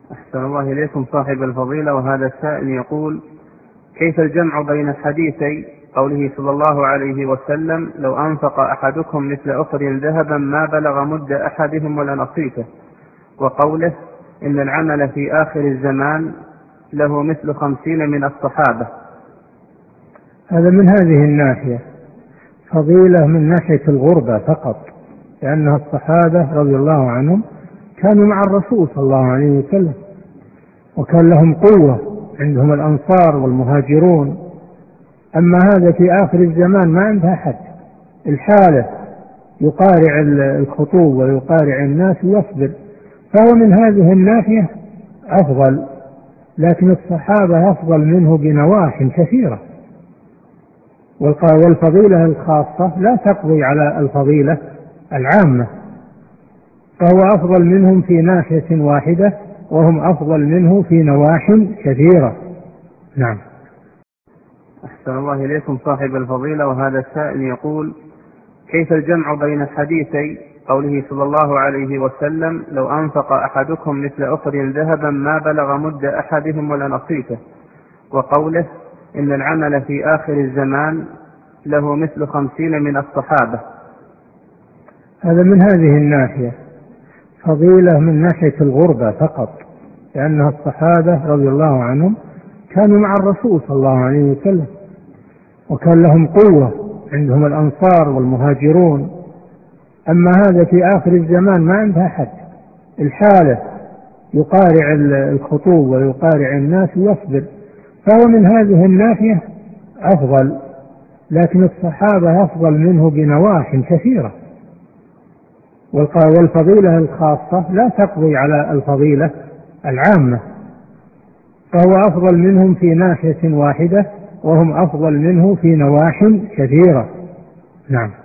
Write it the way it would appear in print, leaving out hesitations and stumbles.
أحسن الله إليكم صاحب الفضيلة. وهذا السائل يقول: كيف الجمع بين حديثي قوله صلى الله عليه وسلم: لو أنفق أحدكم مثل أحد ذهبا ما بلغ مد أحدهم ولا نصيفه، وقوله: إن العمل في آخر الزمان له مثل 50 من الصحابة؟ هذا من هذه الناحية فضيلة من ناحية الغربة فقط، لأن الصحابة رضي الله عنهم كانوا مع الرسول صلى الله عليه وسلم، وكان لهم قوة، عندهم الأنصار والمهاجرون. أما هذا في آخر الزمان ما عنده أحد، الحالة يقارع الخطوب ويقارع الناس ويصبر، فهو من هذه الناحية أفضل، لكن الصحابة أفضل منه بنواح كثيرة، والفضيلة الخاصة لا تقضي على الفضيلة العامة، فهو أفضل منهم في ناحية واحدة، وهم أفضل منه في نواح كثيرة. نعم. أحسن الله إليكم صاحب الفضيلة. وهذا السائل يقول: كيف الجمع بين حديثي قوله صلى الله عليه وسلم: لو أنفق أحدكم مثل أحد ذهبا ما بلغ مد أحدهم ولا نصيفه، وقوله: إن العمل في آخر الزمان له مثل 50 من الصحابة؟ هذا من هذه الناحية فضيلة من ناحية الغربة فقط، لأن الصحابة رضي الله عنهم كانوا مع الرسول صلى الله عليه وسلم، وكان لهم قوة، عندهم الأنصار والمهاجرون. أما هذا في آخر الزمان ما عنده أحد، الحالة يقارع الخطوب ويقارع الناس ويصبر، فهو من هذه الناحية أفضل، لكن الصحابة أفضل منه بنواح كثيرة، والفضيلة الخاصة لا تقضي على الفضيلة العامة، فهو أفضل منهم في ناحية واحدة، وهم أفضل منه في نواح كثيرة. نعم.